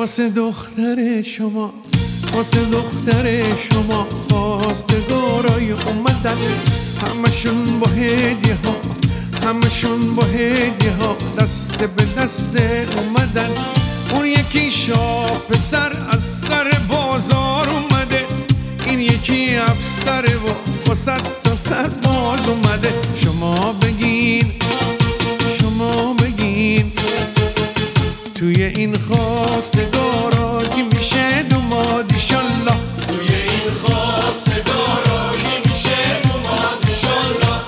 واسه دختر شما، واسه دختر شما خواستگارای اومدن، همشون با هدیه ها، همشون با هدیه ها دست به دست اومدن. اون یکی شاه پسر از سر بازار اومده، این یکی افسر و با 100 تا سرباز اومده. شما بگین، شما بگین توی این خواستگارا کی میشه دوماد ایشالله، توی این خواستگارا کی میشه دوماد ایشالله.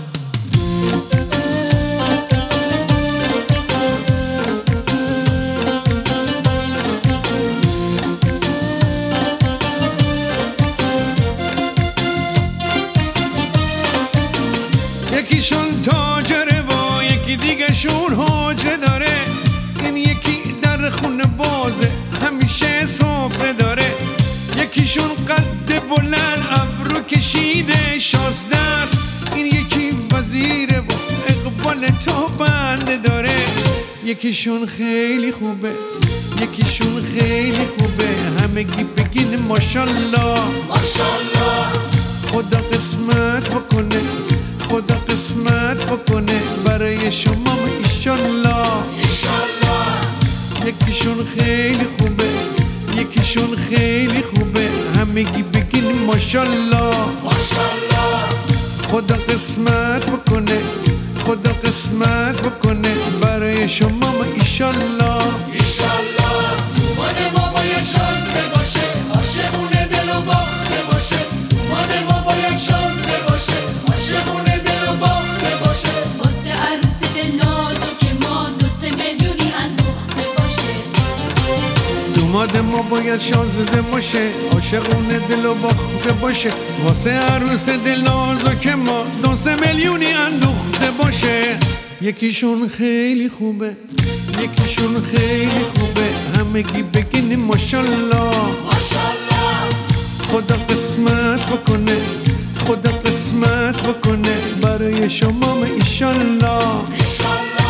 یکیشون تاجره و یکی دیگه شون حاجره داره، این یکی در خونه بازه همیشه سفره داره. یکیشون قد بلند ابرو کشیده شازده است، این یکی وزیره و اقبال تا بنده داره. یکیشون خیلی خوبه، یکیشون خیلی خوبه، همگی بگین ماشالله ماشالله. خدا قسمت بکنه، خدا قسمت بکنه برای شما ایشالله ایشالله. یکیشون خیلی خوبه، یکیشون خیلی خوبه، همگی بگین ماشالله ماشالله. خدا قسمت بکنه، خدا قسمت بکنه برای شما ایشالله ایشالله. دوماد ما باید شازده باشه، عاشقونه دل و باخته باشه. دوماد ما باید شازده باشه، عاشقونه دل و باخته باشه. واسه عروس دل نازک ما 2-3 میلیونی اندوخته باشه. دوماد ما باید شازده باشه، عاشقونه دل و باخته باشه. واسه عروس دل نازک ما 2-3 میلیونی اندوخته باشه. یکیشون خیلی خوبه، یکیشون خیلی خوبه، همگی بگین ماشالله ماشالله. خدا قسمت بکنه، خدا قسمت بکنه برای شما ایشالله ایشالله.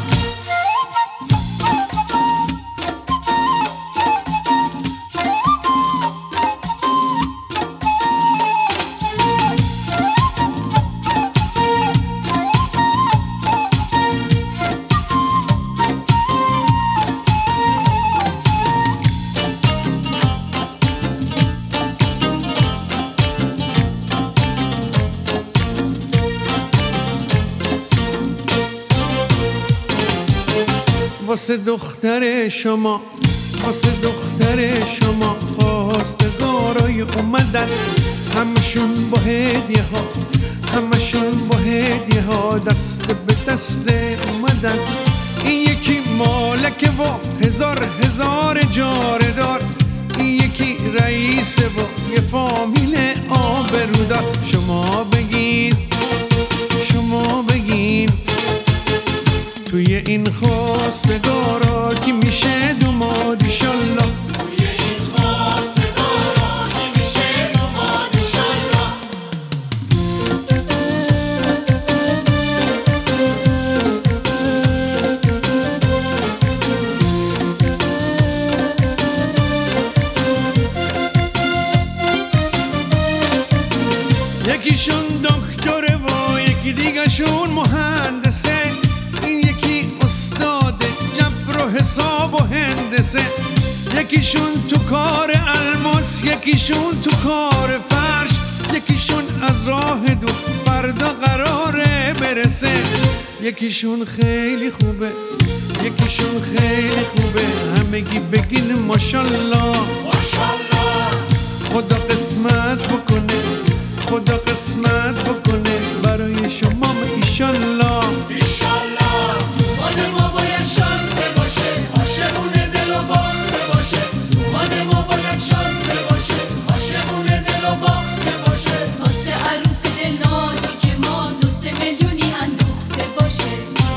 واسه دختر شما، واسه دختر شما خواستگارای اومدن، همشون با هدیه ها، همشون با هدیه ها دست به دست اومدن. این یکی مالکه و هزار جاره دار، این یکی رئیسه و یه فامیل آبرودار. شما بگین، شما بگین توی این خواستگارا کی میشه دوماد ایشالله، توی این خواستگارا کی میشه دوماد ایشالله. یکیشون دکتره و یکی دیگه شون مهندسه، این یکی استاد جبر و حساب و هندسه. یکیشون تو کار الماس، یکیشون تو کار فرش، یکیشون از راه دور فردا قراره برسه. یکیشون خیلی خوبه، یکیشون خیلی خوبه، همگی بگین ماشالله ماشالله. خدا قسمت بکنه، خدا قسمت بکنه برای شما ایشالله ایشالله. دوماد ما باید شازده باشه، عاشقونه دل و باخته باشه. دوماد ما باید شازده باشه، عاشقونه دل و باخته باشه. واسه عروس دل نازک ما 2-3 میلیونی اندوخته باشه.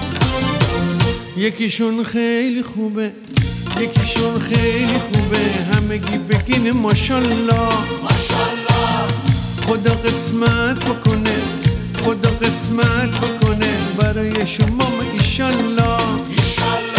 یکیشون خیلی خوبه، یکیشون خیلی خوبه، همگی بگین ماشالله ماشالله. خدا قسمت بکنه، خدا قسمت بکنه برای شما ایشالله ایشالله.